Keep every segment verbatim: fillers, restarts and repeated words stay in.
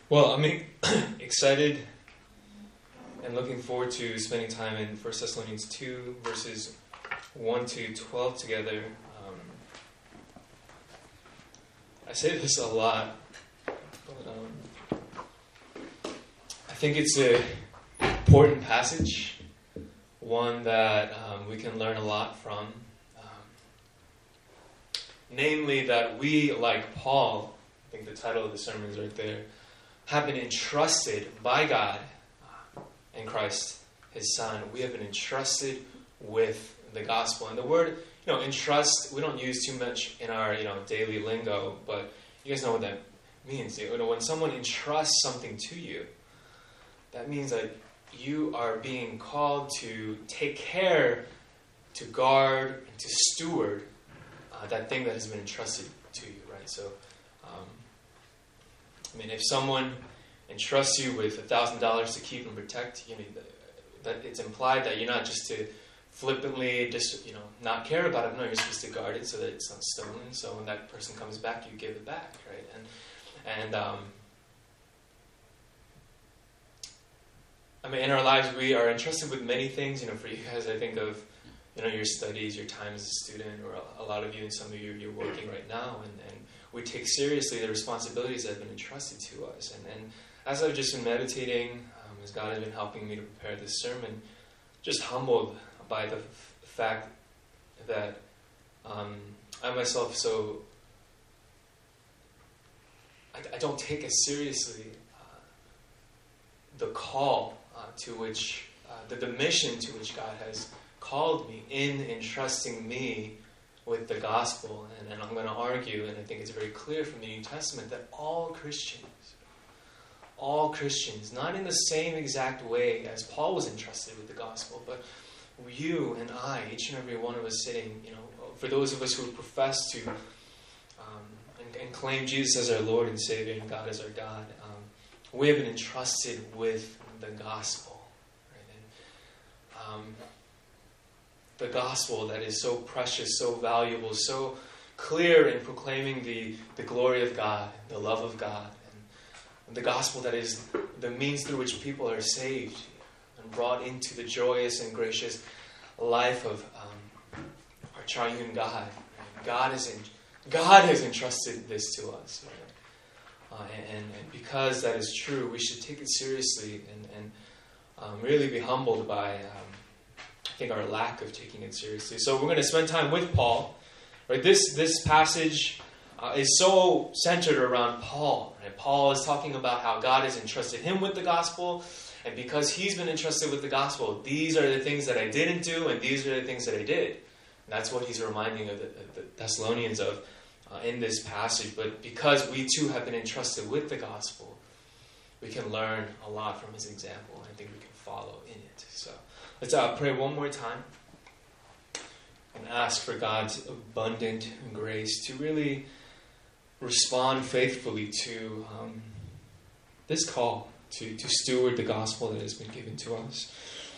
Well, I'm excited and looking forward to spending time in First Thessalonians two, verses one to twelve together. Um, I say this a lot, but um, I think it's an important passage, one that um, we can learn a lot from. Um, namely, that we, like Paul, I think the title of the sermon is right there, have been entrusted by God in Christ, His Son. We have been entrusted with the gospel. And the word, you know, entrust, we don't use too much in our, you know, daily lingo, but you guys know what that means. You know, when someone entrusts something to you, that means that you are being called to take care, to guard, and to steward uh, that thing that has been entrusted to you, right? So, um, I mean, if someone entrusts you with a thousand dollars to keep and protect, you know, that it's implied that you're not just to flippantly just, you know, not care about it. No, you're supposed to guard it so that it's not stolen. So when that person comes back, you give it back, right? And and um, I mean, in our lives, we are entrusted with many things. You know, for you guys, I think of, you know, your studies, your time as a student, or a lot of you, and some of you, you're working right now, and, and we take seriously the responsibilities that have been entrusted to us. And, and as I've just been meditating, um, as God has been helping me to prepare this sermon, just humbled by the f- fact that um, I myself so, I, I don't take as seriously uh, the call uh, to which, uh, the, the mission to which God has called me in entrusting me with the gospel. And, and I'm going to argue, and I think it's very clear from the New Testament, that all Christians, all Christians, not in the same exact way as Paul was entrusted with the gospel, but you and I, each and every one of us sitting, you know, for those of us who profess to um, and, and claim Jesus as our Lord and Savior and God as our God, um, we have been entrusted with the gospel. Right? And, um, the gospel that is so precious, so valuable, so clear in proclaiming the, the glory of God, the love of God, and the gospel that is the means through which people are saved and brought into the joyous and gracious life of um, our triune God. God is in, God has entrusted this to us. Right? Uh, and, and because that is true, we should take it seriously and, and um, really be humbled by um, I think our lack of taking it seriously. So we're going to spend time with Paul. Right? This this passage uh, is so centered around Paul. Right? Paul is talking about how God has entrusted him with the gospel, and because he's been entrusted with the gospel, these are the things that I didn't do, and these are the things that I did. And that's what he's reminding of the, the Thessalonians of uh, in this passage. But because we too have been entrusted with the gospel, we can learn a lot from his example, and I think we can follow in it. So let's uh, pray one more time and ask for God's abundant grace to really respond faithfully to um, this call to, to steward the gospel that has been given to us.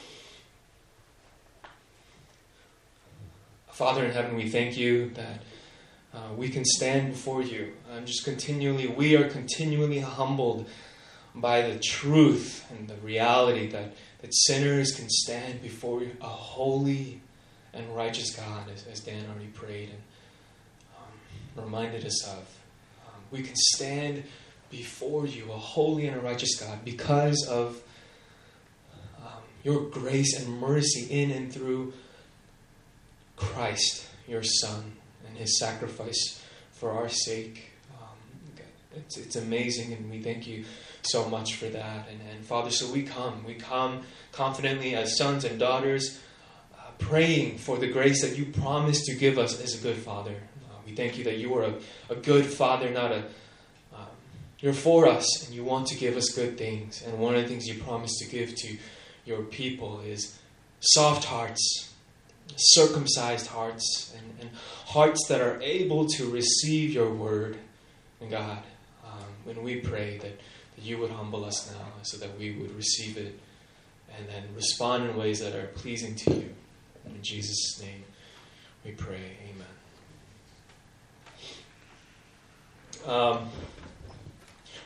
Father in heaven, we thank you that uh, we can stand before you and just continually, we are continually humbled by the truth and the reality that that sinners can stand before a holy and righteous God, as, as Dan already prayed and um, reminded us of. Um, we can stand before you, a holy and a righteous God, because of um, your grace and mercy in and through Christ, your Son, and His sacrifice for our sake. Um, it's, it's amazing, and we thank you so much for that. And, and Father, so we come. We come confidently as sons and daughters, uh, praying for the grace that you promised to give us as a good Father. Uh, we thank you that you are a, a good Father, not a... Um, you're for us, and you want to give us good things. And one of the things you promised to give to your people is soft hearts, circumcised hearts, and, and hearts that are able to receive your word. And God, um, when we pray that that you would humble us now so that we would receive it and then respond in ways that are pleasing to you. In Jesus' name we pray. Amen. Um,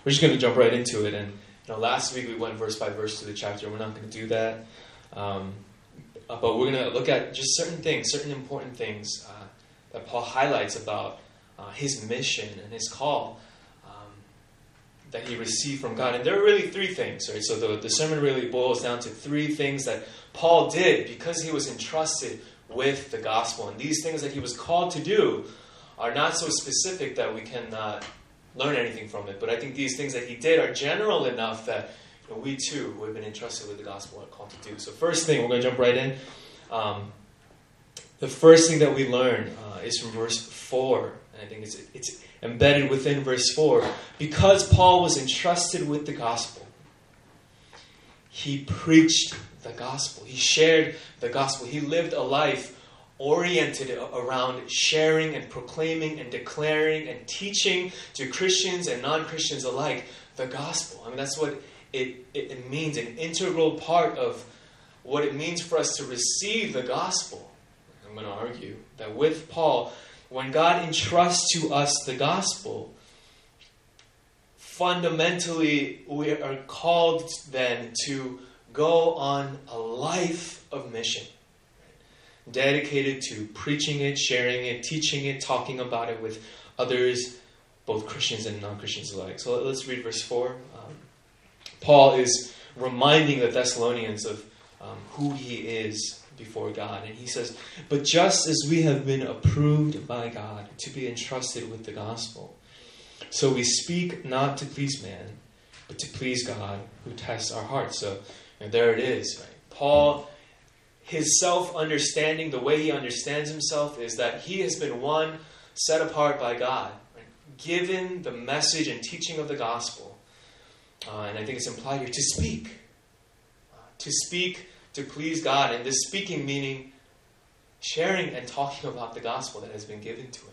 we're just going to jump right into it. And you know, last week we went verse by verse through the chapter. We're not going to do that. Um, but we're going to look at just certain things, certain important things uh, that Paul highlights about uh, his mission and his call um, that he received from God. And there are really three things, right? So the, the sermon really boils down to three things that Paul did because he was entrusted with the gospel. And these things that he was called to do are not so specific that we cannot learn anything from it. But I think these things that he did are general enough that you know, we too, who have been entrusted with the gospel, are called to do. So first thing, we're going to jump right in. Um, the first thing that we learn uh, is from verse four. And I think it's, it's embedded within verse four. Because Paul was entrusted with the gospel, he preached the gospel. He shared the gospel. He lived a life oriented around sharing and proclaiming and declaring and teaching to Christians and non-Christians alike the gospel. I mean, that's what it, it, it means, an integral part of what it means for us to receive the gospel. I'm going to argue that with Paul, when God entrusts to us the gospel, fundamentally we are called then to go on a life of mission, right? Dedicated to preaching it, sharing it, teaching it, talking about it with others, both Christians and non-Christians alike. So let's read verse four. Um, Paul is reminding the Thessalonians of um, who he is before God. And he says, "But just as we have been approved by God to be entrusted with the gospel, so we speak not to please man, but to please God who tests our hearts." So and there it is. Right? Paul, his self-understanding, the way he understands himself is that he has been one set apart by God, right? Given the message and teaching of the gospel. Uh, and I think it's implied here, to speak. Uh, to speak, to please God. And this speaking meaning sharing and talking about the gospel that has been given to him.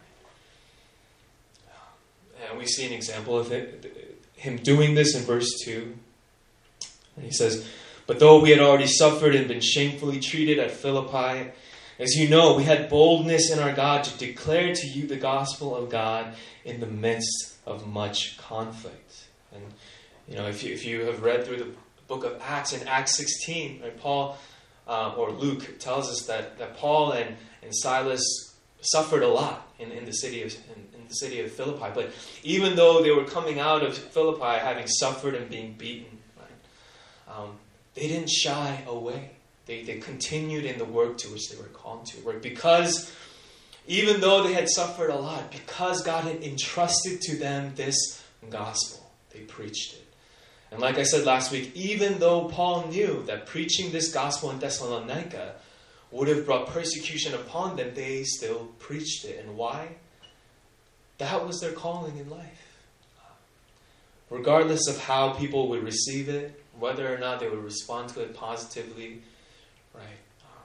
Right? And we see an example of it, him doing this in verse two. And he says, "But though we had already suffered and been shamefully treated at Philippi, as you know, we had boldness in our God to declare to you the gospel of God in the midst of much conflict." And, you know, if you, if you have read through the book of Acts, in Acts sixteen, right, Paul, uh, or Luke tells us that, that Paul and, and Silas suffered a lot in, in the city of in, in the city of Philippi. But even though they were coming out of Philippi having suffered and being beaten, Um, they didn't shy away. They, they continued in the work to which they were called to. Right? Because even though they had suffered a lot, because God had entrusted to them this gospel, they preached it. And like I said last week, even though Paul knew that preaching this gospel in Thessalonica would have brought persecution upon them, they still preached it. And why? That was their calling in life. Regardless of how people would receive it, whether or not they would respond to it positively, right?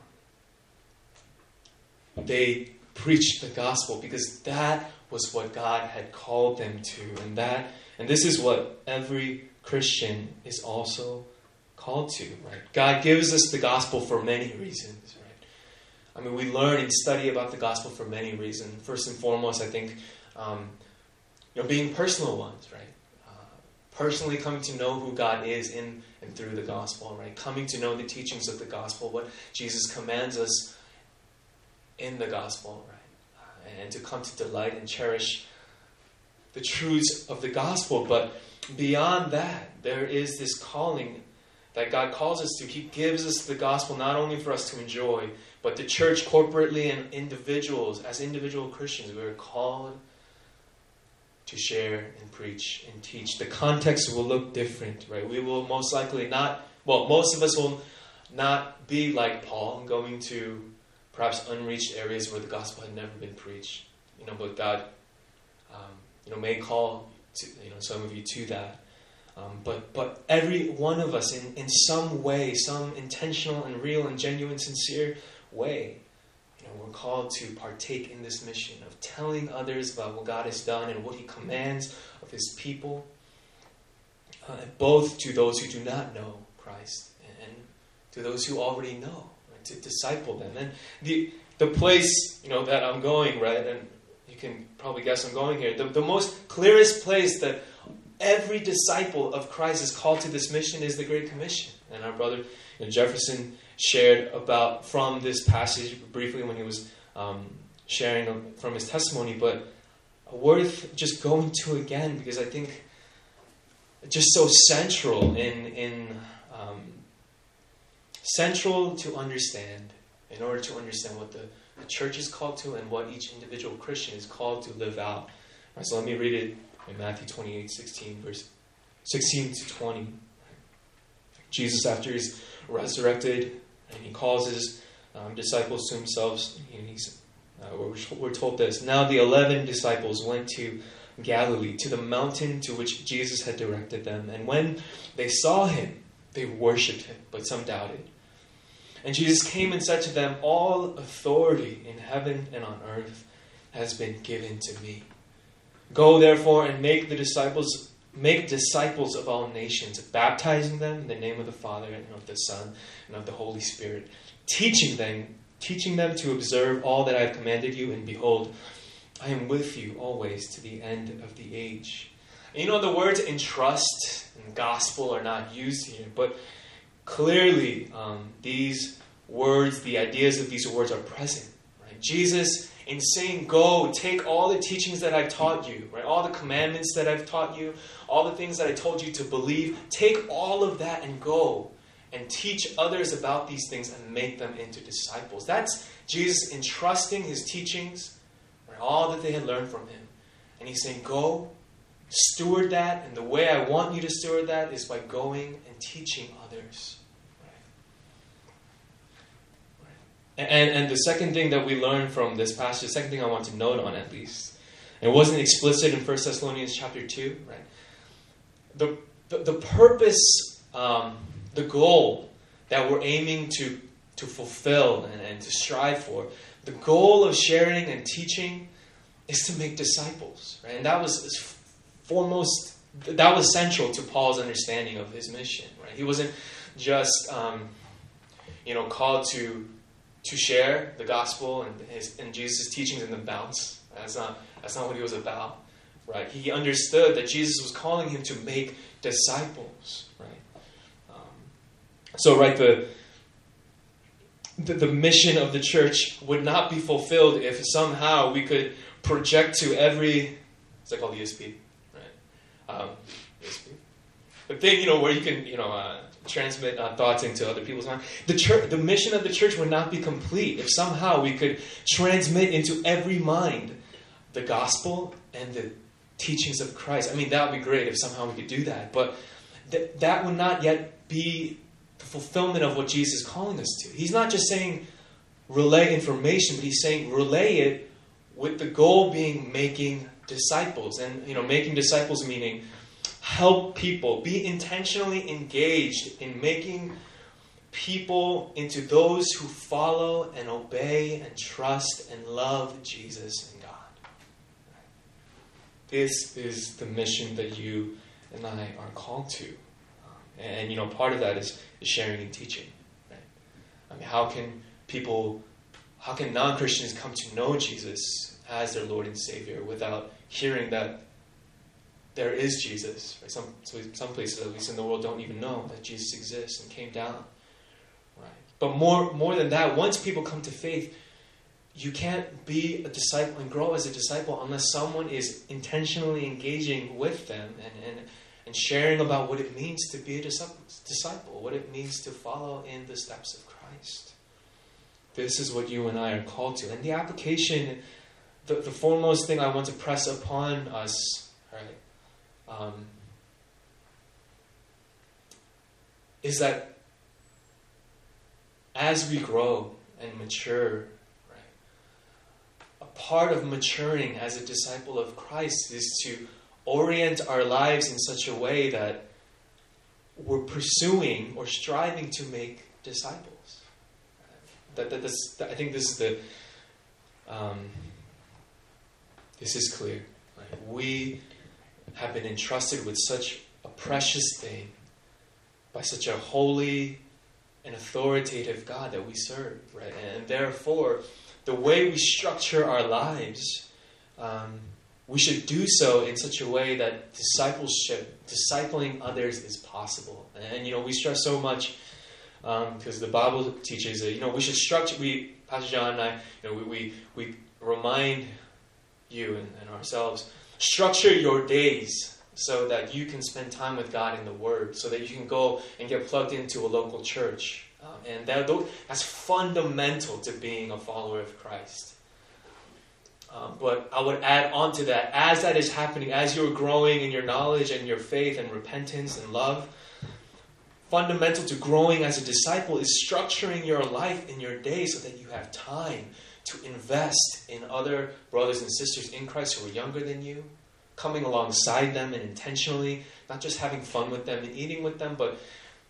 Um, they preached the gospel because that was what God had called them to, and that, and this is what every Christian is also called to, right? God gives us the gospel for many reasons, right? I mean, we learn and study about the gospel for many reasons. First and foremost, I think, um, you know, being personal ones, right? Personally coming to know who God is in and through the gospel, right? Coming to know the teachings of the gospel, what Jesus commands us in the gospel, right? Uh, and to come to delight and cherish the truths of the gospel. But beyond that, there is this calling that God calls us to. He gives us the gospel not only for us to enjoy, but the church corporately and individuals, as individual Christians, we are called to share and preach and teach. The context will look different, right? We will most likely not, well, most of us will not be like Paul, going to perhaps unreached areas where the gospel had never been preached. You know, but God, um, you know, may call to, you know, some of you to that. Um, but but every one of us, in, in some way, some intentional and real and genuine, sincere way, you know, we're called to partake in this mission of telling others about what God has done and what He commands of His people, uh, both to those who do not know Christ and to those who already know, right, to disciple them. And the the place, you know, that I'm going, right, and you can probably guess I'm going here, the, the most clearest place that every disciple of Christ is called to this mission is the Great Commission. And our brother you know, Jefferson shared about from this passage briefly when he was um, sharing from his testimony, but worth just going to again because I think just so central in in um, central to understand in order to understand what the, the church is called to and what each individual Christian is called to live out. Right, so let me read it in Matthew twenty-eight, sixteen, verse sixteen to twenty. Jesus, after he's resurrected, and he calls his um, disciples to himself, and he's, uh, we're, we're told this, now the eleven disciples went to Galilee, to the mountain to which Jesus had directed them. And when they saw him, they worshipped him, but some doubted. And Jesus came and said to them, all authority in heaven and on earth has been given to me. Go therefore and make the disciples make disciples of all nations, baptizing them in the name of the Father and of the Son and of the Holy Spirit, teaching them, teaching them to observe all that I have commanded you, and behold, I am with you always to the end of the age. And you know, the words entrust and gospel are not used here, but clearly um, these words, the ideas of these words are present. Right? Jesus, in saying, go, take all the teachings that I've taught you, right? All the commandments that I've taught you, all the things that I told you to believe, take all of that and go and teach others about these things and make them into disciples. That's Jesus entrusting his teachings, right? All that they had learned from him. And he's saying, go, steward that, and the way I want you to steward that is by going and teaching others. And, and the second thing that we learn from this passage, the second thing I want to note on at least, and it wasn't explicit in First Thessalonians chapter two, right? The, the, the purpose, um, the goal that we're aiming to, to fulfill and, and to strive for, the goal of sharing and teaching is to make disciples, right? And that was foremost, that was central to Paul's understanding of his mission, right? He wasn't just, um, you know, called to to share the gospel and his and Jesus' teachings and then bounce. That's not that's not what he was about, right? He understood that Jesus was calling him to make disciples, right? Um, so, right, the, the the mission of the church would not be fulfilled if somehow we could project to every, what's that called, E S P, right? Um, E S P. The thing, you know, where you can, you know, uh, transmit uh, thoughts into other people's minds. The church, the mission of the church would not be complete if somehow we could transmit into every mind the gospel and the teachings of Christ. I mean, that would be great if somehow we could do that. But th- that would not yet be the fulfillment of what Jesus is calling us to. He's not just saying relay information, but he's saying relay it with the goal being making disciples. And, you know, making disciples meaning help people, be intentionally engaged in making people into those who follow and obey and trust and love Jesus and God. This is the mission that you and I are called to. And, and you know, part of that is, is sharing and teaching. Right? I mean, how can people, how can non-Christians come to know Jesus as their Lord and Savior without hearing that there is Jesus? Right? Some some places, at least in the world, don't even know that Jesus exists and came down. Right? But more more than that, once people come to faith, you can't be a disciple and grow as a disciple unless someone is intentionally engaging with them and, and, and sharing about what it means to be a disciple, what it means to follow in the steps of Christ. This is what you and I are called to. And the application, the, the foremost thing I want to press upon us, right, Um, is that as we grow and mature, right, a part of maturing as a disciple of Christ is to orient our lives in such a way that we're pursuing or striving to make disciples. Right? That, that, this, that I think this is the um, this is clear. Right? We have been entrusted with such a precious thing by such a holy and authoritative God that we serve, right? And therefore, the way we structure our lives um, we should do so in such a way that discipleship, discipling others is possible. And, and you know, we stress so much because um, the Bible teaches that, you know, we should structure, we, Pastor John and I, you know, we, we, we remind you and, and ourselves, structure your days so that you can spend time with God in the Word, so that you can go and get plugged into a local church. Um, and that, that's fundamental to being a follower of Christ. Um, but I would add on to that, as that is happening, as you're growing in your knowledge and your faith and repentance and love, fundamental to growing as a disciple is structuring your life in your day so that you have time to invest in other brothers and sisters in Christ who are younger than you, coming alongside them and intentionally, not just having fun with them and eating with them, but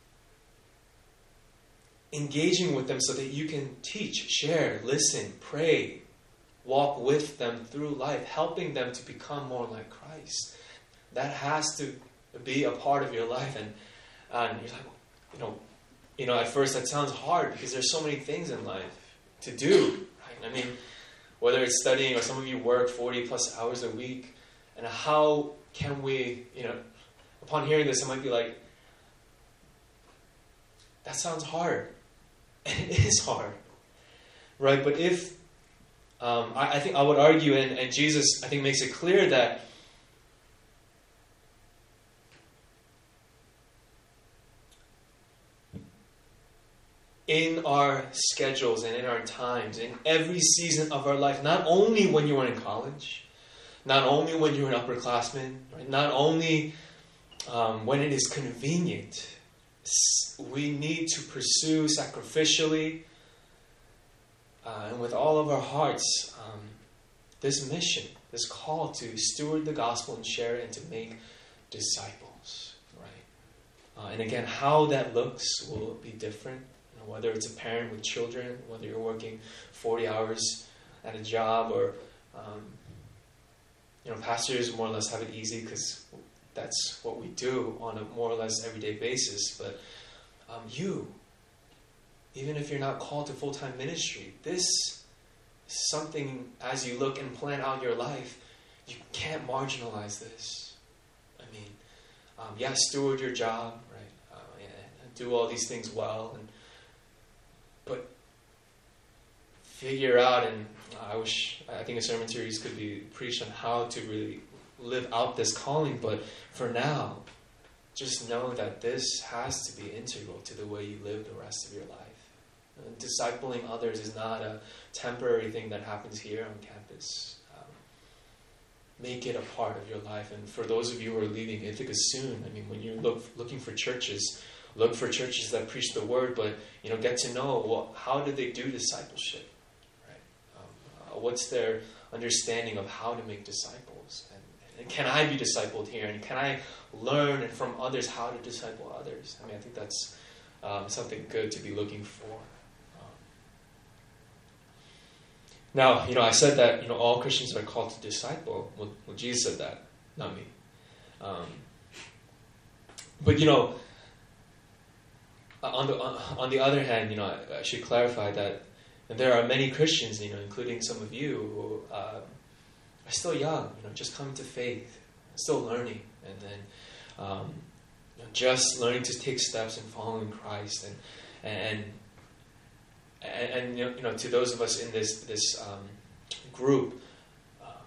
engaging with them so that you can teach, share, listen, pray, walk with them through life, helping them to become more like Christ. That has to be a part of your life. And, and you're like, you know, you know, at first that sounds hard because there's so many things in life to do. Right? I mean, whether it's studying or some of you work forty plus hours a week, and how can we, you know, upon hearing this, I might be like, that sounds hard. And it is hard. Right? But if Um, I, I think I would argue, and, and Jesus, I think, makes it clear that in our schedules and in our times, in every season of our life, not only when you were in college, not only when you were an upperclassman, right, not only um, when it is convenient, we need to pursue sacrificially, Uh, and with all of our hearts, um, this mission, this call to steward the gospel and share it and to make disciples, right? Uh, and again, how that looks will be different. You know, whether it's a parent with children, whether you're working forty hours at a job, or um, you know, pastors more or less have it easy because that's what we do on a more or less everyday basis. But um, you. Even if you're not called to full-time ministry, this is something, as you look and plan out your life, you can't marginalize this. I mean, um, yeah, steward your job, right? Uh, and do all these things well, and but figure out, and I wish, I think a sermon series could be preached on how to really live out this calling, but for now, just know that this has to be integral to the way you live the rest of your life. Discipling others is not a temporary thing that happens here on campus. Um, make it a part of your life. And for those of you who are leaving Ithaca soon, I mean, when you look looking for churches, look for churches that preach the word, but you know, get to know, well, how do they do discipleship? Right? Um, uh, what's their understanding of how to make disciples? And, and can I be discipled here? And can I learn from others how to disciple others? I mean, I think that's um, something good to be looking for. Now, you know, I said that, you know, all Christians are called to disciple. Well, well Jesus said that, not me. Um, but, you know, on the on, on the other hand, you know, I, I should clarify that there are many Christians, you know, including some of you, who uh, are still young, you know, just coming to faith, still learning, and then um, you know, just learning to take steps in following Christ, and and. And, and you know, to those of us in this this um, group, um,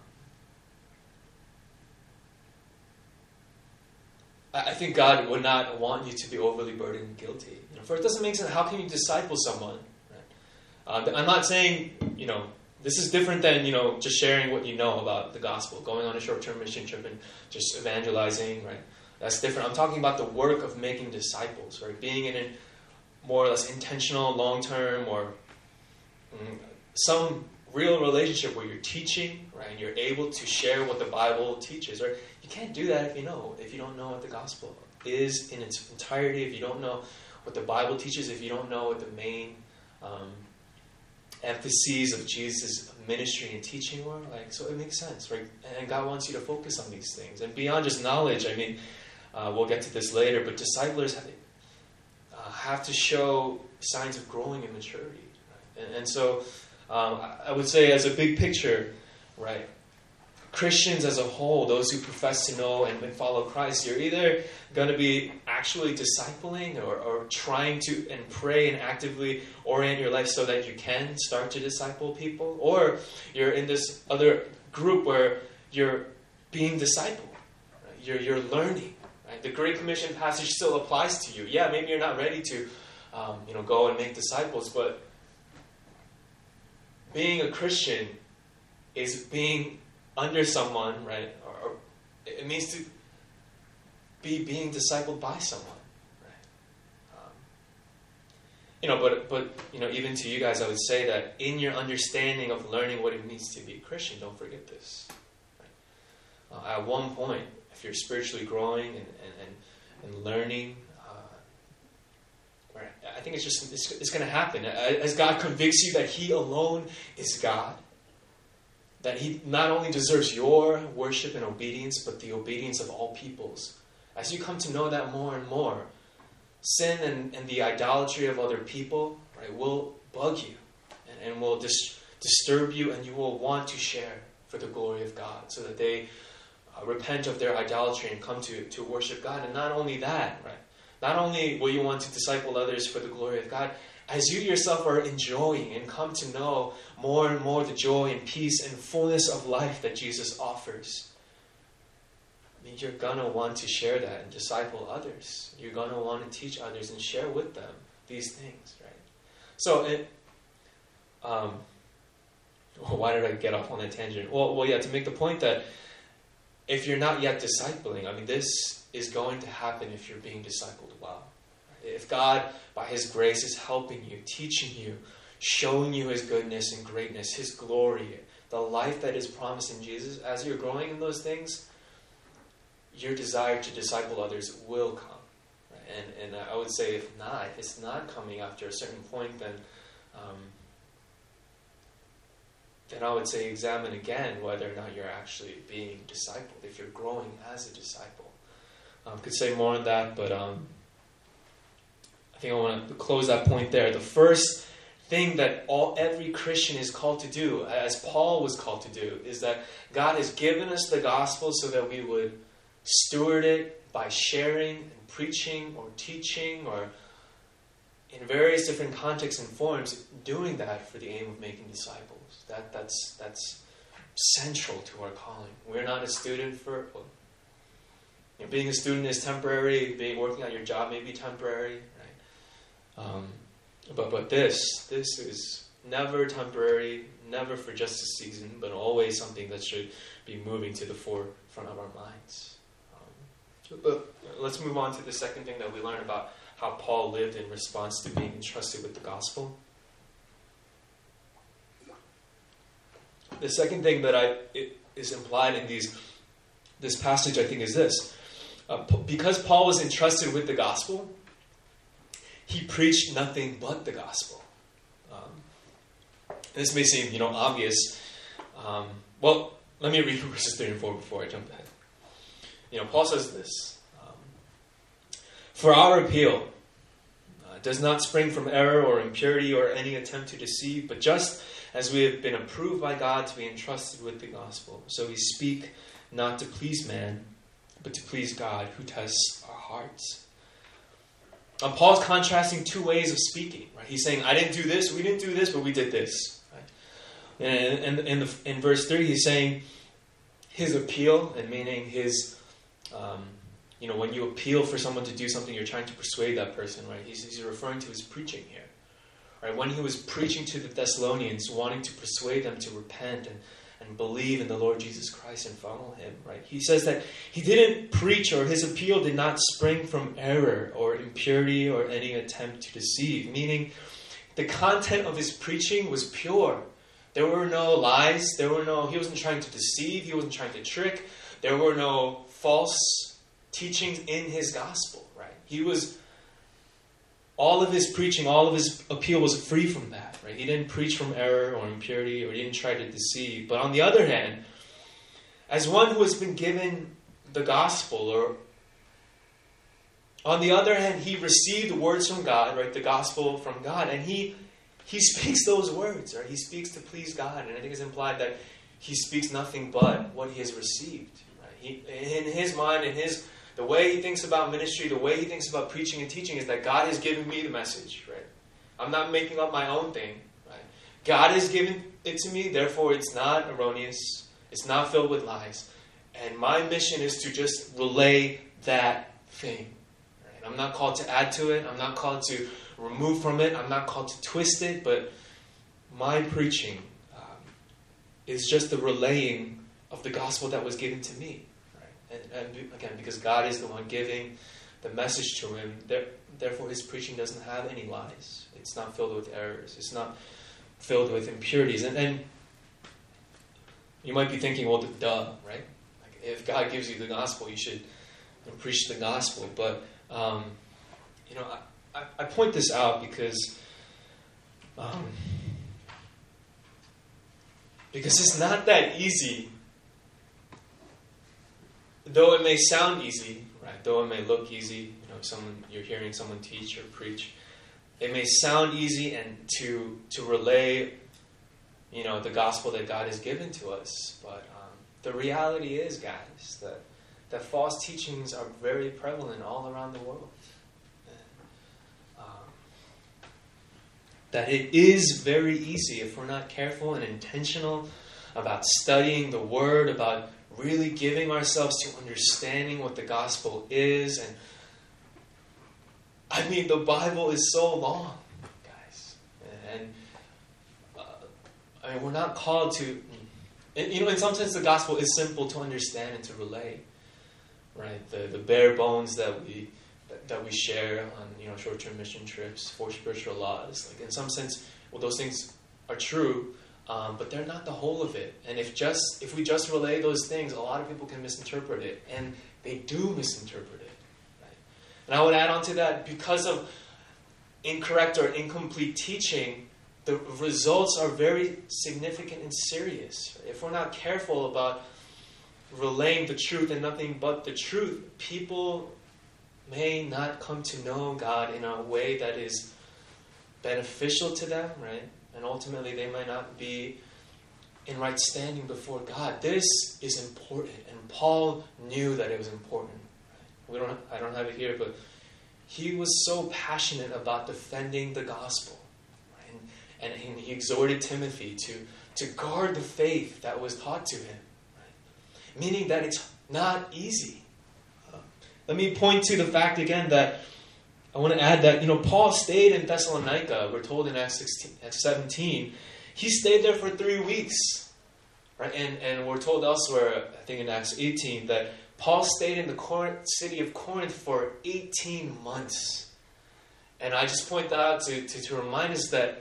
I, I think God would not want you to be overly burdened and guilty. You know, for it doesn't make sense. How can you disciple someone? Right? Uh, I'm not saying, you know, this is different than, you know, just sharing what you know about the gospel, going on a short-term mission trip and just evangelizing. Right? That's different. I'm talking about the work of making disciples, right? Being in an more or less intentional, long-term, or mm, some real relationship where you're teaching, right, and you're able to share what the Bible teaches, right? You can't do that if you know, if you don't know what the gospel is in its entirety, if you don't know what the Bible teaches, if you don't know what the main um, emphases of Jesus' ministry and teaching were, like, so it makes sense, right? And God wants you to focus on these things. And beyond just knowledge, I mean, uh, we'll get to this later, but disciplers have have to show signs of growing in maturity. Right? And, and so um, I would say as a big picture, right, Christians as a whole, those who profess to know and, and follow Christ, you're either going to be actually discipling or, or trying to and pray and actively orient your life so that you can start to disciple people, or you're in this other group where you're being discipled. Right? You're, you're learning. Right? The Great Commission passage still applies to you. Yeah, maybe you're not ready to um, you know, go and make disciples, but being a Christian is being under someone, right? Or, or it means to be being discipled by someone, right? Um, you know, but but you know, even to you guys, I would say that in your understanding of learning what it means to be a Christian, don't forget this. Right? Uh, at one point, if you're spiritually growing and and, and, and learning, uh, right, I think it's just it's, it's going to happen as God convicts you that He alone is God. That He not only deserves your worship and obedience, but the obedience of all peoples. As you come to know that more and more, sin and, and the idolatry of other people, right, will bug you and, and will dis- disturb you, and you will want to share for the glory of God so that they uh, repent of their idolatry and come to, to worship God. And not only that, right, not only will you want to disciple others for the glory of God, as you yourself are enjoying and come to know more and more the joy and peace and fullness of life that Jesus offers, I mean, you're going to want to share that and disciple others. You're going to want to teach others and share with them these things, right? So, it, um, why did I get off on that tangent? Well, well, yeah, to make the point that if you're not yet discipling, I mean, this is going to happen if you're being discipled well. If God, by His grace, is helping you, teaching you, showing you His goodness and greatness, His glory, the life that is promised in Jesus, as you're growing in those things, your desire to disciple others will come. Right? And and I would say if not, if it's not coming after a certain point, then um, then I would say examine again whether or not you're actually being discipled, if you're growing as a disciple. I um, could say more on that, but um, I think I want to close that point there. The first thing that all every Christian is called to do, as Paul was called to do, is that God has given us the gospel so that we would steward it by sharing and preaching or teaching or in various different contexts and forms, doing that for the aim of making disciples. That that's that's central to our calling. We're not a student for well, you know, being a student is temporary. Being working on your job may be temporary. Um, but but this this is never temporary, never for just a season, but always something that should be moving to the forefront of our minds. Um, but let's move on to the second thing that we learn about how Paul lived in response to being entrusted with the gospel. The second thing that I it is implied in these this passage, I think, is this: uh, because Paul was entrusted with the gospel, he preached nothing but the gospel. Um, this may seem, you know, obvious. Um, well, let me read verses three and four before I jump ahead. You know, Paul says this: um, "For our appeal uh, does not spring from error or impurity or any attempt to deceive, but just as we have been approved by God to be entrusted with the gospel. So we speak not to please man, but to please God, who tests our hearts." Um, Paul's contrasting two ways of speaking. Right? He's saying, I didn't do this, we didn't do this, but we did this. Right? And in, in, the, in verse three, he's saying his appeal, and meaning his, um, you know, when you appeal for someone to do something, you're trying to persuade that person, right? He's, he's referring to his preaching here. Right? When he was preaching to the Thessalonians, wanting to persuade them to repent and and believe in the Lord Jesus Christ and follow Him, right? He says that he didn't preach, or his appeal did not spring from error or impurity or any attempt to deceive, meaning the content of his preaching was pure. There were no lies. There were no, he wasn't trying to deceive. He wasn't trying to trick. There were no false teachings in his gospel, right? He was, all of his preaching, all of his appeal was free from that, right? He didn't preach from error or impurity, or he didn't try to deceive. But on the other hand, as one who has been given the gospel, or on the other hand, he received the words from God, right? The gospel from God, and he he speaks those words, right? He speaks to please God, and I think it's implied that he speaks nothing but what he has received. Right? He, in his mind, in his the way he thinks about ministry, the way he thinks about preaching and teaching is that God has given me the message. Right? I'm not making up my own thing. Right? God has given it to me, therefore it's not erroneous. It's not filled with lies. And my mission is to just relay that thing. Right? I'm not called to add to it. I'm not called to remove from it. I'm not called to twist it. But my preaching um, is just the relaying of the gospel that was given to me. Right? And, and again, because God is the one giving the message to him, there, therefore his preaching doesn't have any lies. It's not filled with errors. It's not filled with impurities. And, and you might be thinking, well, duh, right? Like if God gives you the gospel, you should you know, preach the gospel. But, um, you know, I, I, I point this out because um, because it's not that easy. Though it may sound easy, right? Though it may look easy, you know, someone you're hearing someone teach or preach, it may sound easy and to to relay, you know, the gospel that God has given to us. But um, the reality is, guys, that that false teachings are very prevalent all around the world. And, um, that it is very easy if we're not careful and intentional about studying the Word, about really giving ourselves to understanding what the gospel is. And I mean, the Bible is so long, guys. And uh, I mean, we're not called to, and, you know, in some sense the gospel is simple to understand and to relay. Right? The the bare bones that we that, that we share on, you know, short-term mission trips, for spiritual laws. Like in some sense, well, those things are true. Um, but they're not the whole of it. And if just if we just relay those things, a lot of people can misinterpret it. And they do misinterpret it. Right? And I would add on to that, because of incorrect or incomplete teaching, the results are very significant and serious. If we're not careful about relaying the truth and nothing but the truth, people may not come to know God in a way that is beneficial to them, right? And ultimately, they might not be in right standing before God. This is important, and Paul knew that it was important. We don't. I don't have it here, but he was so passionate about defending the gospel, right? and, and he exhorted Timothy to to guard the faith that was taught to him, right? Meaning that it's not easy. Uh, let me point to the fact again that. I want to add that, you know, Paul stayed in Thessalonica. We're told in Acts sixteen, Acts seventeen. He stayed there for three weeks. Right? And, and we're told elsewhere, I think in Acts eighteen, that Paul stayed in the Corinth, city of Corinth for eighteen months. And I just point that out to, to, to remind us that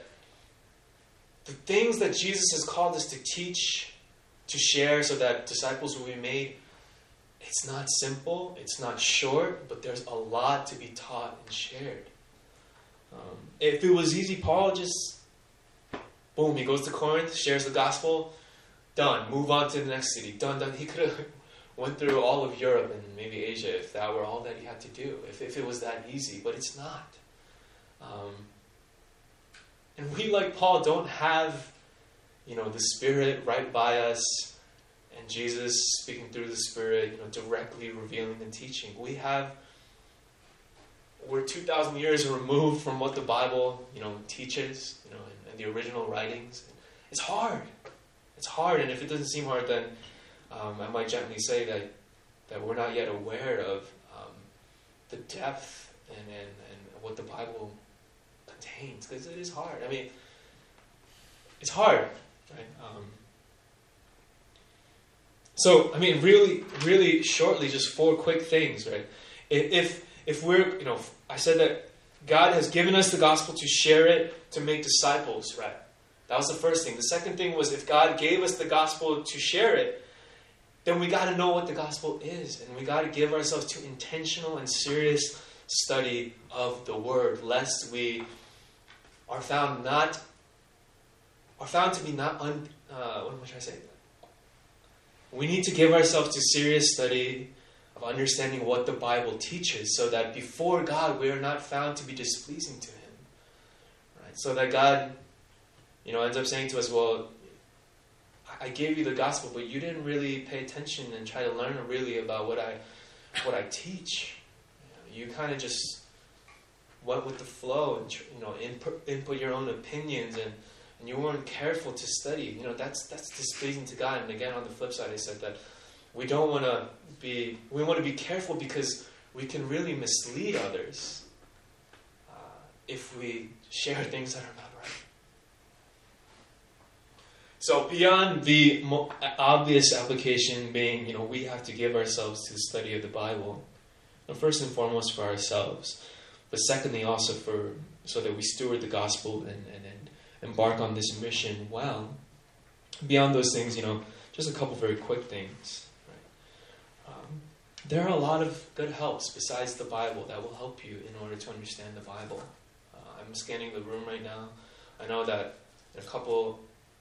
the things that Jesus has called us to teach, to share so that disciples will be made, it's not simple, it's not short, but there's a lot to be taught and shared. Um, if it was easy, Paul just, boom, he goes to Corinth, shares the gospel, done. Move on to the next city, done, done. He could have went through all of Europe and maybe Asia if that were all that he had to do, if, if it was that easy, but it's not. Um, and we, like Paul, don't have, you know, the Spirit right by us, and Jesus speaking through the Spirit, you know, directly revealing and teaching. We have, we're two thousand years removed from what the Bible, you know, teaches, you know, and, and the original writings. It's hard. It's hard, and if it doesn't seem hard, then um, I might gently say that that we're not yet aware of um, the depth and, and, and what the Bible contains, because it is hard. I mean, it's hard, right? Um, So, I mean, really, really shortly, just four quick things, right? If, if we're, you know, I said that God has given us the gospel to share it, to make disciples, right? That was the first thing. The second thing was, if God gave us the gospel to share it, then we got to know what the gospel is. And we got to give ourselves to intentional and serious study of the Word, lest we are found not, are found to be not, un, uh, what am I trying to say? We need to give ourselves to serious study of understanding what the Bible teaches, so that before God we are not found to be displeasing to Him. Right? So that God, you know, ends up saying to us, well, I gave you the gospel, but you didn't really pay attention and try to learn really about what I what I teach. You, know, you kind of just went with the flow and, you know, input, input your own opinions, and, and you weren't careful to study. You know, that's that's displeasing to God. And again, on the flip side, I said that we don't want to be we want to be careful because we can really mislead others uh, if we share things that are not right. So beyond the mo- obvious application being, you know, we have to give ourselves to the study of the Bible, and first and foremost for ourselves, but secondly also for so that we steward the gospel and, and, and embark on this mission well. Beyond those things, you know, just a couple very quick things. Right? Um, there are a lot of good helps besides the Bible that will help you in order to understand the Bible. Uh, I'm scanning the room right now. I know that a couple...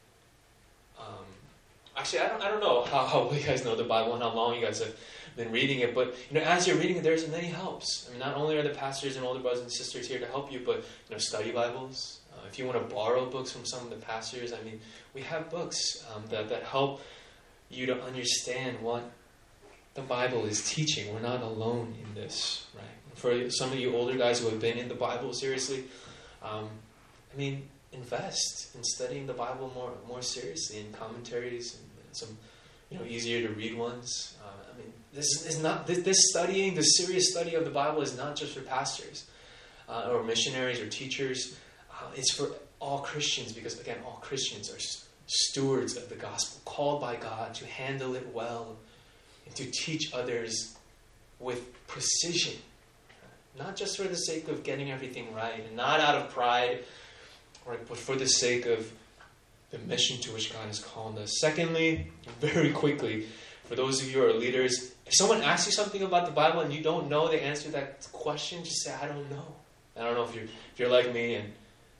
Um, actually, I don't. I don't know how, how you guys know the Bible and how long you guys have been reading it. But you know, as you're reading it, there's many helps. I mean, not only are the pastors and older brothers and sisters here to help you, but you know, study Bibles. Uh, if you want to borrow books from some of the pastors, I mean, we have books um, that that help you to understand what the Bible is teaching. We're not alone in this, right? For some of you older guys who have been in the Bible seriously, um, I mean. Invest in studying the Bible more more seriously, in commentaries and some, you know, easier to read ones. Uh, I mean, this is not this, this studying, this serious study of the Bible is not just for pastors uh, or missionaries or teachers. Uh, it's for all Christians, because again, all Christians are stewards of the gospel, called by God to handle it well and to teach others with precision, not just for the sake of getting everything right, and not out of pride. Right, but for the sake of the mission to which God has called us. Secondly, very quickly, for those of you who are leaders, if someone asks you something about the Bible and you don't know the answer to that question, just say, I don't know. I don't know if you're if you're like me, and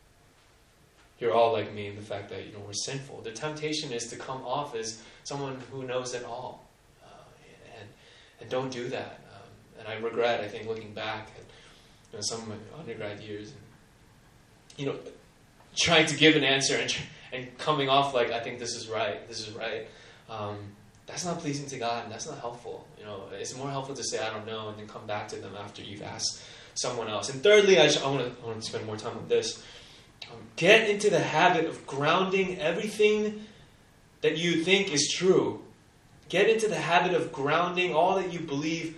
you're all like me in the fact that, you know, we're sinful. The temptation is to come off as someone who knows it all, uh, and and don't do that. Um, and I regret, I think, looking back at, you know, some of my undergrad years, and, you know, trying to give an answer and and coming off like, I think this is right, this is right. Um, that's not pleasing to God, and that's not helpful. You know, it's more helpful to say, I don't know, and then come back to them after you've asked someone else. And thirdly, I, I want to I want to spend more time on this. Um, get into the habit of grounding everything that you think is true. Get into the habit of grounding all that you believe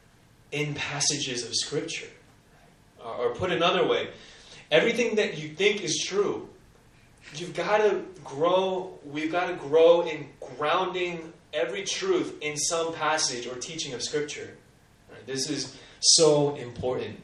in passages of Scripture. Or, or put another way, everything that you think is true, you've got to grow, we've got to grow in grounding every truth in some passage or teaching of Scripture. Right? This is so important.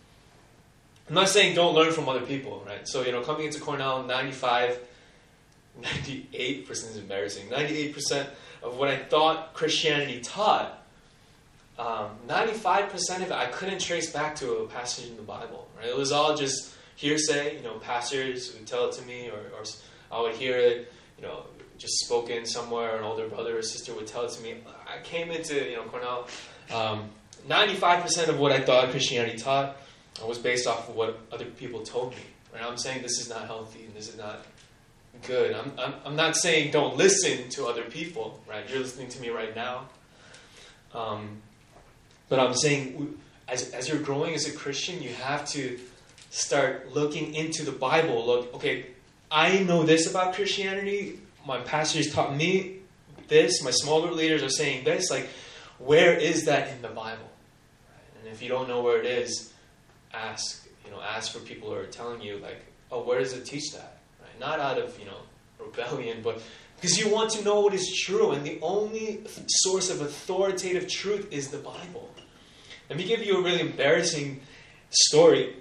I'm not saying don't learn from other people, right? So, you know, coming into Cornell, ninety-five, ninety-eight percent is embarrassing. ninety-eight percent of what I thought Christianity taught, um, ninety-five percent of it I couldn't trace back to a passage in the Bible. Right? It was all just hearsay. You know, pastors would tell it to me, or, or I would hear it, you know, just spoken somewhere. An older brother or sister would tell it to me. I came into, you know, Cornell. Um, ninety-five percent of what I thought Christianity taught was based off of what other people told me. Right? I'm saying this is not healthy and this is not good. I'm, I'm I'm not saying don't listen to other people. Right? You're listening to me right now. Um, but I'm saying as as you're growing as a Christian, you have to start looking into the Bible. Look, okay, I know this about Christianity. My pastors taught me this. My small group leaders are saying this. Like, where is that in the Bible? Right? And if you don't know where it is, ask. You know, ask for people who are telling you, like, oh, where does it teach that? Right? Not out of, you know, rebellion, but because you want to know what is true. And the only source of authoritative truth is the Bible. Let me give you a really embarrassing story.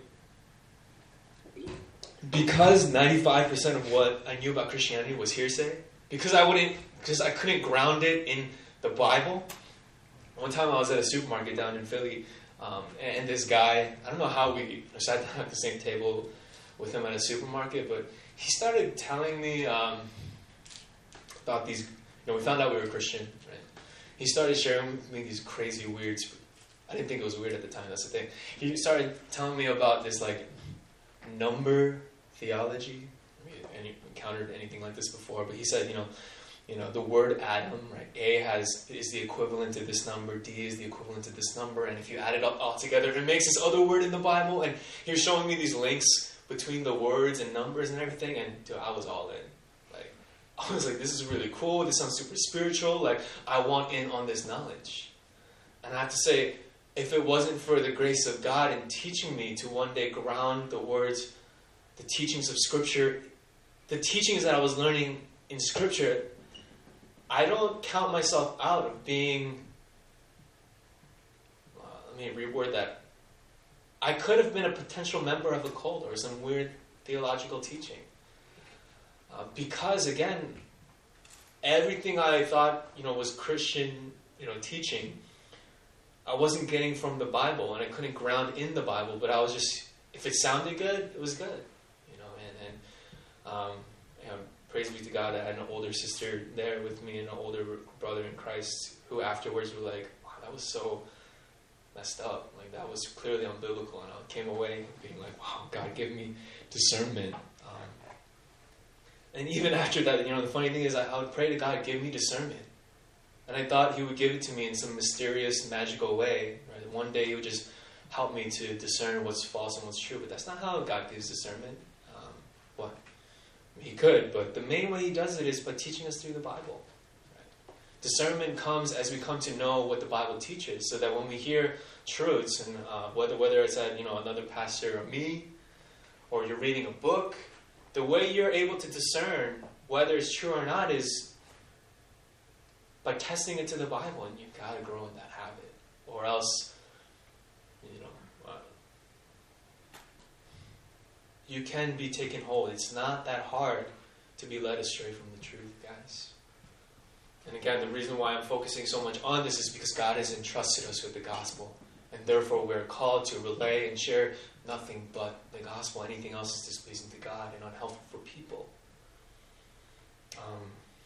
Because ninety-five percent of what I knew about Christianity was hearsay, because I wouldn't, because I couldn't ground it in the Bible. One time I was at a supermarket down in Philly, um, and this guy, I don't know how we sat down at the same table with him at a supermarket, but he started telling me um, about these, you know, we found out we were Christian, right? He started sharing with me these crazy weird, I didn't think it was weird at the time, that's the thing. He started telling me about this, like, number theology. I mean, any, encountered anything like this before, but he said, you know, you know, the word Adam, right? A has is the equivalent to this number, D is the equivalent to this number, and if you add it up all together, it makes this other word in the Bible. And he was showing me these links between the words and numbers and everything, and dude, I was all in. Like, I was like, this is really cool. This sounds super spiritual. Like, I want in on this knowledge. And I have to say, if it wasn't for the grace of God in teaching me to one day ground the words, the teachings of Scripture, the teachings that I was learning in Scripture, I don't count myself out of being, uh, let me reword that. I could have been a potential member of a cult or some weird theological teaching. Uh, because, again, everything I thought, you know, was Christian, you know, teaching, I wasn't getting from the Bible, and I couldn't ground in the Bible, but I was just, if it sounded good, it was good. You know, and, and um, you know, praise be to God, I had an older sister there with me and an older brother in Christ who afterwards were like, wow, that was so messed up. Like, that was clearly unbiblical. And I came away being like, wow, God, give me discernment. Um, and even after that, you know, the funny thing is I, I would pray to God, give me discernment. And I thought he would give it to me in some mysterious, magical way. Right? One day he would just help me to discern what's false and what's true. But that's not how God gives discernment. Um, what? He could, but the main way he does it is by teaching us through the Bible. Right? Discernment comes as we come to know what the Bible teaches, so that when we hear truths, and uh, whether whether it's at you know another pastor or me, or you're reading a book, the way you're able to discern whether it's true or not is by testing it to the Bible, and you've got to grow in that habit, or else, you know, uh, you can be taken hold. It's not that hard to be led astray from the truth, guys. And again, the reason why I'm focusing so much on this is because God has entrusted us with the gospel, and therefore we're called to relay and share nothing but the gospel. Anything else is displeasing to God and unhelpful for people. Um,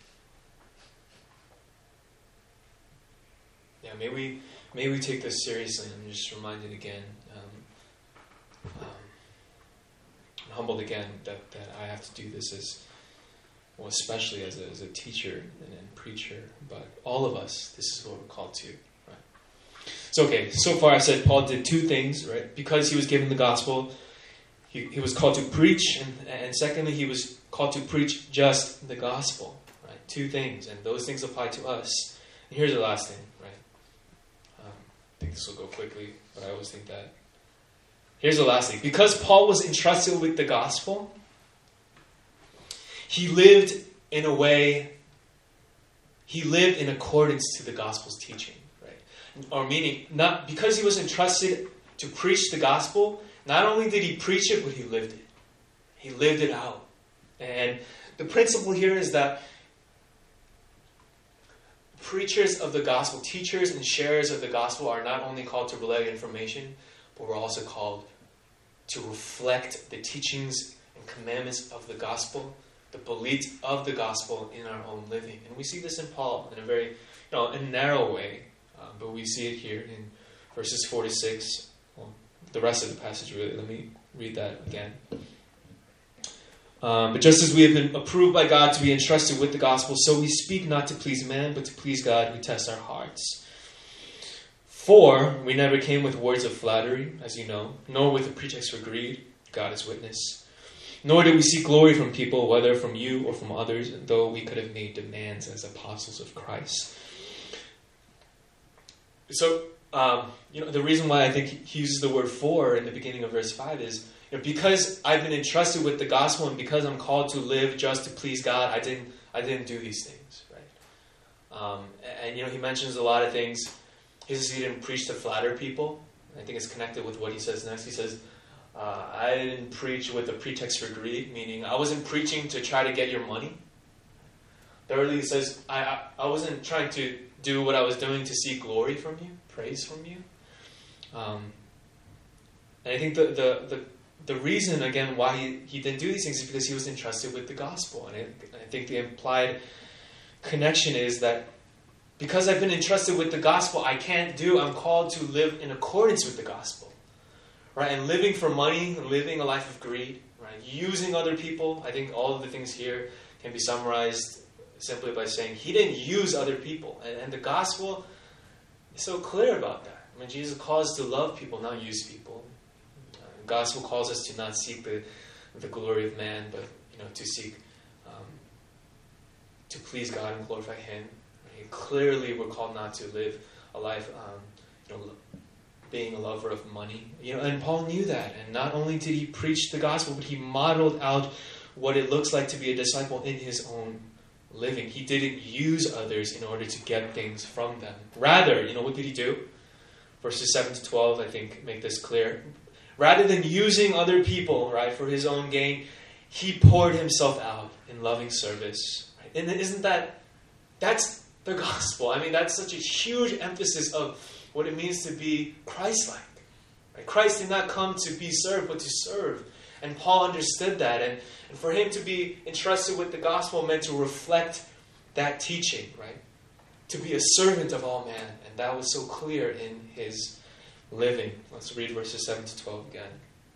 Yeah, may we, may we take this seriously. I'm just reminded again, um, um, I'm humbled again that, that I have to do this as, well, especially as a, as a teacher and a preacher, but all of us, this is what we're called to, right? So, okay, so far I said Paul did two things, right? Because he was given the gospel, he, he was called to preach, and, and secondly, he was called to preach just the gospel, right? Two things, and those things apply to us. And here's the last thing, right? I think this will go quickly, but I always think that. Here's the last thing. Because Paul was entrusted with the gospel, he lived in a way, he lived in accordance to the gospel's teaching, right? Or meaning, not because he was entrusted to preach the gospel, not only did he preach it, but he lived it. He lived it out. And the principle here is that preachers of the gospel, teachers and sharers of the gospel are not only called to relay information, but we're also called to reflect the teachings and commandments of the gospel, the beliefs of the gospel in our own living. And we see this in Paul in a very, you know, in a narrow way, uh, but we see it here in verses four to six. Well, the rest of the passage, really. Let me read that again. Um, but just as we have been approved by God to be entrusted with the gospel, so we speak not to please man, but to please God who tests our hearts. For we never came with words of flattery, as you know, nor with a pretext for greed, God is witness. Nor did we seek glory from people, whether from you or from others, though we could have made demands as apostles of Christ. So, um, you know, the reason why I think he uses the word for in the beginning of verse five is, you know, because I've been entrusted with the gospel and because I'm called to live just to please God, I didn't I didn't do these things, right? Um, and, and, you know, he mentions a lot of things. He says he didn't preach to flatter people. I think it's connected with what he says next. He says, uh, I didn't preach with a pretext for greed, meaning I wasn't preaching to try to get your money. Thirdly, he says, I, I, I wasn't trying to do what I was doing to seek glory from you, praise from you. Um, and I think the, the, the The reason, again, why he, he didn't do these things is because he was entrusted with the gospel. And I, I think the implied connection is that because I've been entrusted with the gospel, I can't do, I'm called to live in accordance with the gospel. Right? And living for money, living a life of greed, right? Using other people. I think all of the things here can be summarized simply by saying he didn't use other people. And, and the gospel is so clear about that. I mean, Jesus calls us to love people, not use people. Uh, the gospel calls us to not seek the, the glory of man, but you know, to seek um, to please God and glorify Him. Right? Clearly, we're called not to live a life, um, you know, being a lover of money. You know, and Paul knew that. And not only did he preach the gospel, but he modeled out what it looks like to be a disciple in his own living. He didn't use others in order to get things from them. Rather, you know, what did he do? Verses seven to twelve, I think, make this clear. Rather than using other people, right, for his own gain, he poured himself out in loving service. Right? And isn't that, that's the gospel. I mean, that's such a huge emphasis of what it means to be Christ-like. Right? Christ did not come to be served, but to serve. And Paul understood that. And, and for him to be entrusted with the gospel meant to reflect that teaching, right? To be a servant of all men. And that was so clear in his living. Let's read verses seven to twelve again.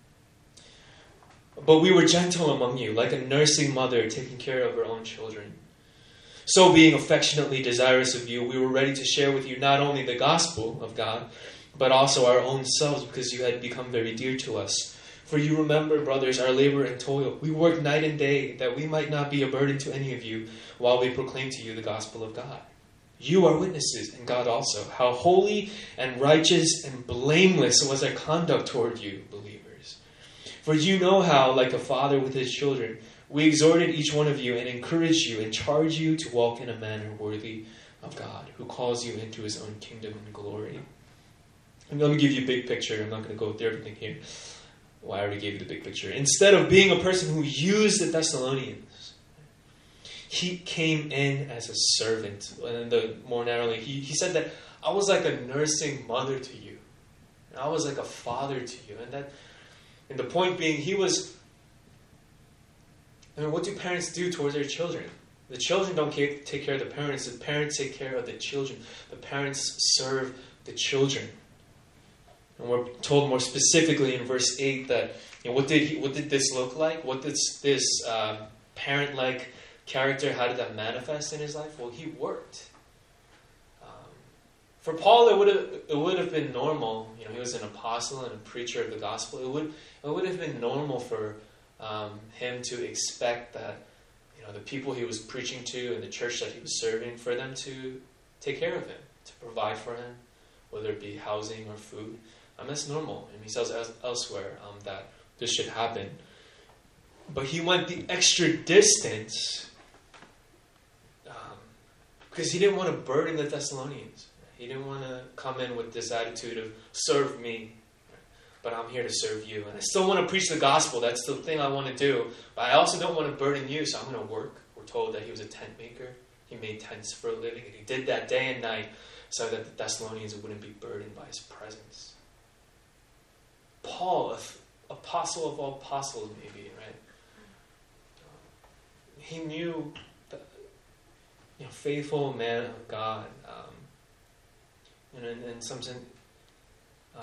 But we were gentle among you, like a nursing mother taking care of her own children. So being affectionately desirous of you, we were ready to share with you not only the gospel of God, but also our own selves, because you had become very dear to us. For you remember, brothers, our labor and toil. We worked night and day, that we might not be a burden to any of you, while we proclaim to you the gospel of God. You are witnesses, and God also, how holy and righteous and blameless was our conduct toward you, believers. For you know how, like a father with his children, we exhorted each one of you and encouraged you and charged you to walk in a manner worthy of God, who calls you into his own kingdom and glory. And let me give you a big picture. I'm not going to go through everything here. Well, I already gave you the big picture. Instead of being a person who used the Thessalonians, he came in as a servant. And the, more narrowly, he, he said that I was like a nursing mother to you. I was like a father to you. And that, and the point being, he was... I mean, what do parents do towards their children? The children don't take care of the parents. The parents take care of the children. The parents serve the children. And we're told more specifically in verse eight that, you know, what did he, what did this look like? What did this uh, parent-like character, how did that manifest in his life? Well, he worked. Um, for Paul, it would have it would have been normal. You know, he was an apostle and a preacher of the gospel. It would it would have been normal for um, him to expect that, you know, the people he was preaching to and the church that he was serving, for them to take care of him, to provide for him, whether it be housing or food. Um, that's normal. And he says elsewhere um, that this should happen. But he went the extra distance um, because he didn't want to burden the Thessalonians. He didn't want to come in with this attitude of, serve me, but I'm here to serve you. And I still want to preach the gospel. That's the thing I want to do. But I also don't want to burden you, so I'm going to work. We're told that he was a tent maker. He made tents for a living. And he did that day and night so that the Thessalonians wouldn't be burdened by his presence. Paul, apostle of all apostles, maybe, right? He knew that, you know, faithful man of God, um, and in, in some sense, um,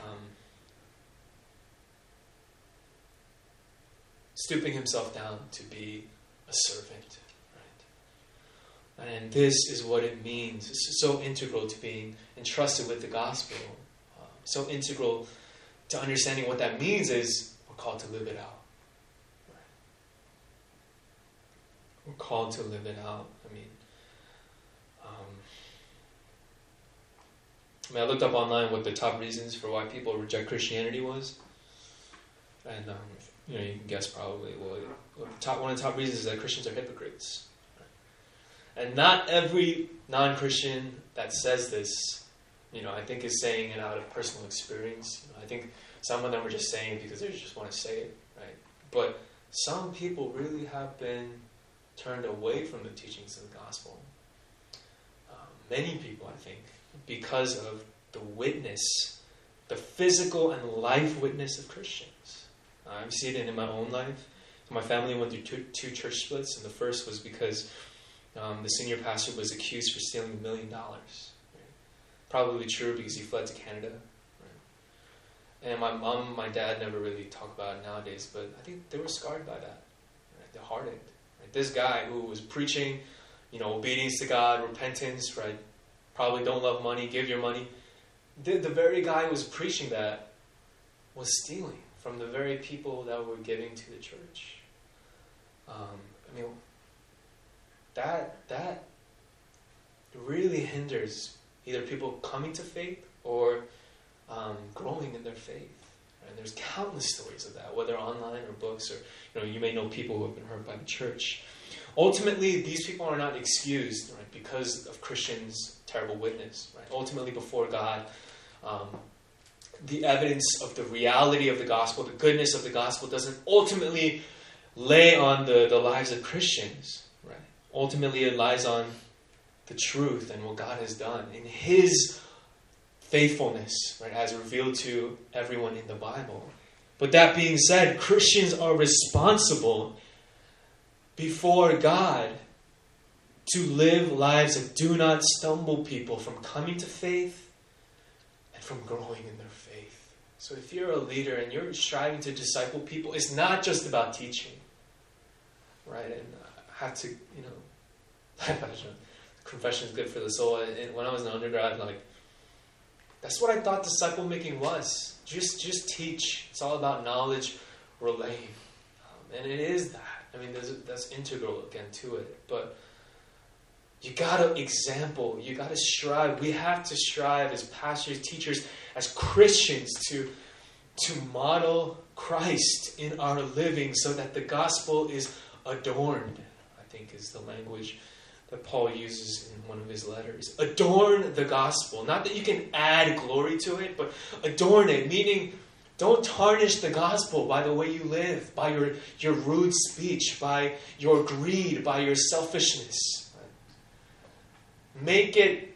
stooping himself down to be a servant, right? And this is what it means. It's so integral to being entrusted with the gospel. Uh, so integral to understanding what that means is we're called to live it out. Right? We're called to live it out. I mean, um, I mean, I looked up online what the top reasons for why people reject Christianity was, and um, you know, you can guess probably. Well, top, one of the top reasons is that Christians are hypocrites. Right? And not every non-Christian that says this, you know, I think is saying it out of personal experience. You know, I think some of them are just saying it because they just want to say it, right? But some people really have been turned away from the teachings of the gospel. Um, many people, I think, because of the witness, the physical and life witness of Christians. Uh, I've seen it in my own life. My family went through two, two church splits, and the first was because um, the senior pastor was accused for stealing a million dollars. Probably true because he fled to Canada. Right? And my mom, my dad never really talk about it nowadays, but I think they were scarred by that. Right? They're hardened. Right? This guy who was preaching, you know, obedience to God, repentance, right? Probably don't love money, give your money. The, the very guy who was preaching that was stealing from the very people that were giving to the church. Um, I mean, that that really hinders either people coming to faith or um, growing in their faith. And there's countless stories of that, whether online or books, or you know, you may know people who have been hurt by the church. Ultimately, these people are not excused, right, because of Christians' terrible witness. Right? Ultimately, before God, um, the evidence of the reality of the gospel, the goodness of the gospel, doesn't ultimately lay on the, the lives of Christians. Right? Ultimately, it lies on the truth and what God has done in His faithfulness, right, as revealed to everyone in the Bible. But that being said, Christians are responsible before God to live lives that do not stumble people from coming to faith and from growing in their faith. So if you're a leader and you're striving to disciple people, it's not just about teaching, right? And I have to, you know, confession is good for the soul. And when I was an undergrad, like, that's what I thought disciple making was. Just just teach. It's all about knowledge relaying. Um, and it is that. I mean, there's, that's integral again to it. But you gotta example. You gotta strive. We have to strive as pastors, teachers, as Christians to, to model Christ in our living so that the gospel is adorned, I think is the language that Paul uses in one of his letters. Adorn the gospel. Not that you can add glory to it, but adorn it. Meaning, don't tarnish the gospel by the way you live, by your, your rude speech, by your greed, by your selfishness. Make it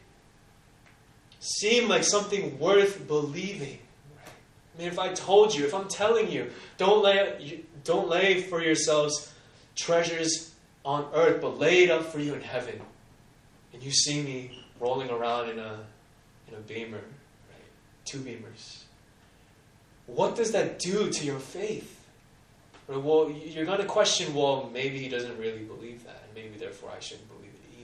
seem like something worth believing. I mean, if I told you, if I'm telling you, don't lay, don't lay for yourselves treasures on earth, but lay it up for you in heaven. And you see me rolling around in a in a beamer, right? Two beamers. What does that do to your faith? Well, you're going to question, well, maybe he doesn't really believe that, and maybe therefore I shouldn't believe it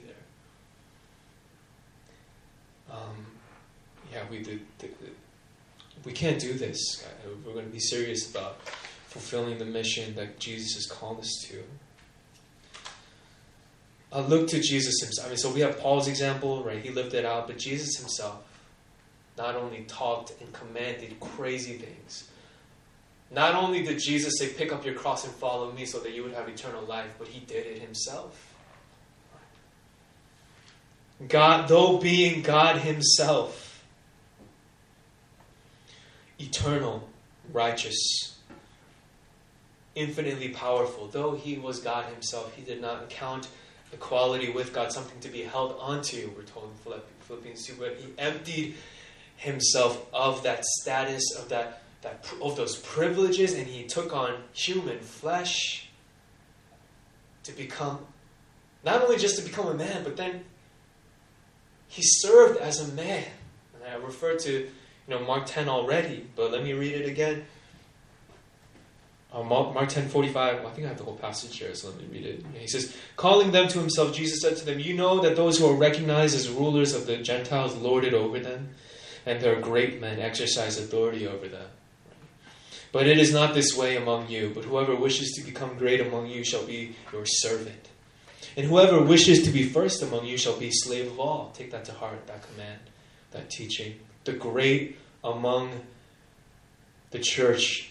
either. Um, yeah, we did. We can't do this. We're going to be serious about fulfilling the mission that Jesus has called us to. Uh, look to Jesus himself. I mean, so we have Paul's example, right? He lived it out. But Jesus himself not only talked and commanded crazy things. Not only did Jesus say, pick up your cross and follow me so that you would have eternal life, but he did it himself. God, though being God himself, eternal, righteous, infinitely powerful, though he was God himself, he did not count equality with God something to be held onto, we're told in Philippians two, but he emptied himself of that status, of that, that of those privileges, and he took on human flesh to become, not only just to become a man, but then he served as a man. And I referred to, you know, Mark ten already, but let me read it again. Uh, Mark ten forty-five, well, I think I have the whole passage here, so let me read it. He says, calling them to himself, Jesus said to them, you know that those who are recognized as rulers of the Gentiles lord it over them, and their great men exercise authority over them. But it is not this way among you, but whoever wishes to become great among you shall be your servant. And whoever wishes to be first among you shall be slave of all. Take that to heart, that command, that teaching. The great among the church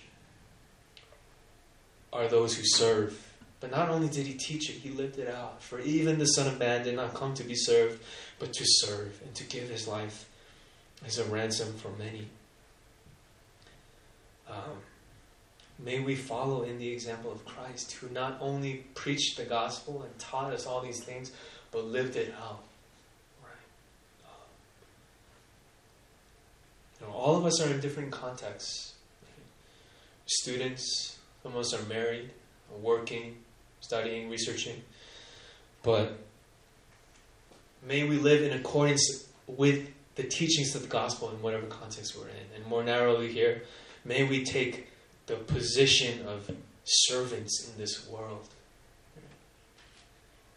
are those who serve. But not only did he teach it, he lived it out. For even the Son of Man did not come to be served, but to serve and to give his life as a ransom for many. Um, may we follow in the example of Christ, who not only preached the gospel and taught us all these things, but lived it out. Right? Um, you know, all of us are in different contexts. Students, some of us are married, working, studying, researching. But may we live in accordance with the teachings of the gospel in whatever context we're in. And more narrowly here, may we take the position of servants in this world.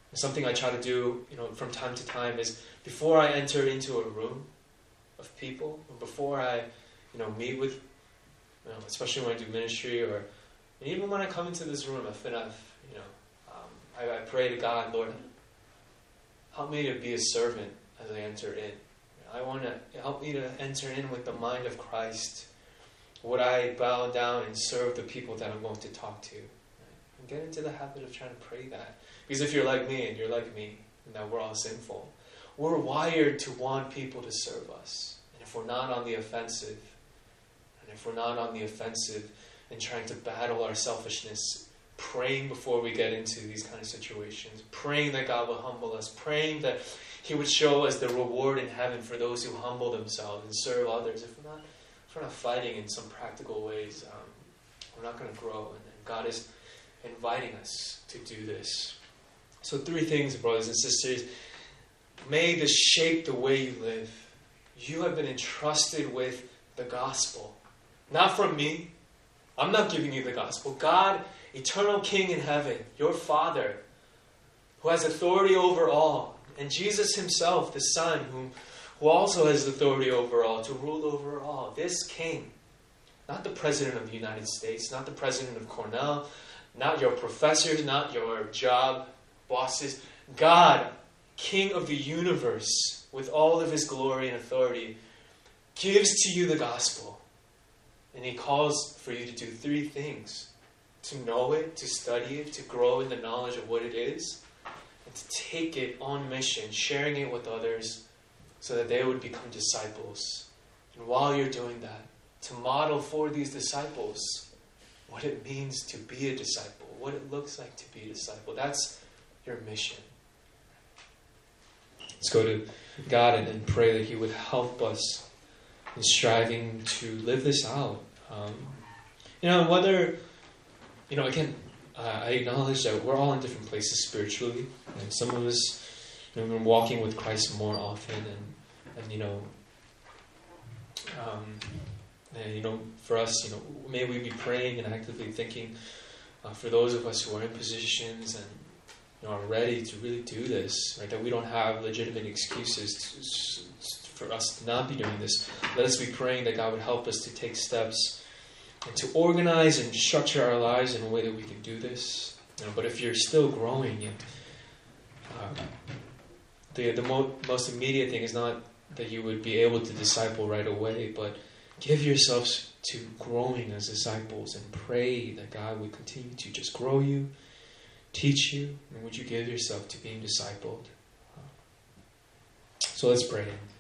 Something I try to do, you know, from time to time is before I enter into a room of people, or before I, you know, meet with, you know, especially when I do ministry, or even when I come into this room, if I've, you know, um, I, I pray to God, Lord, help me to be a servant as I enter in. I want to help me to enter in with the mind of Christ. Would I bow down and serve the people that I'm going to talk to? And get into the habit of trying to pray that. Because if you're like me and you're like me, and that we're all sinful, we're wired to want people to serve us. And if we're not on the offensive, and if we're not on the offensive and trying to battle our selfishness, praying before we get into these kind of situations, praying that God will humble us, praying that He would show us the reward in heaven for those who humble themselves and serve others. If we're not, if we're not fighting in some practical ways, um, we're not going to grow. And, and God is inviting us to do this. So three things, brothers and sisters. May this shape the way you live. You have been entrusted with the gospel. Not from me. I'm not giving you the gospel. God, eternal King in heaven, your Father, who has authority over all, and Jesus Himself, the Son, whom, who also has authority over all, to rule over all. This King, not the President of the United States, not the President of Cornell, not your professors, not your job bosses. God, King of the universe, with all of His glory and authority, gives to you the gospel. And He calls for you to do three things. To know it, to study it, to grow in the knowledge of what it is, and to take it on mission, sharing it with others so that they would become disciples. And while you're doing that, to model for these disciples what it means to be a disciple, what it looks like to be a disciple. That's your mission. Let's go to God and, and pray that He would help us in striving to live this out. Um, you know, whether, you know, again, uh, I acknowledge that we're all in different places spiritually. And some of us, you know, we've been walking with Christ more often. And, and you know, um, and, you know, for us, you know, may we be praying and actively thinking uh, for those of us who are in positions and, you know, are ready to really do this, right? That we don't have legitimate excuses to, for us to not be doing this. Let us be praying that God would help us to take steps and to organize and structure our lives in a way that we can do this. You know, but if you're still growing, and, uh, the the mo- most immediate thing is not that you would be able to disciple right away, but give yourselves to growing as disciples and pray that God would continue to just grow you, teach you, and would you give yourself to being discipled. So let's pray.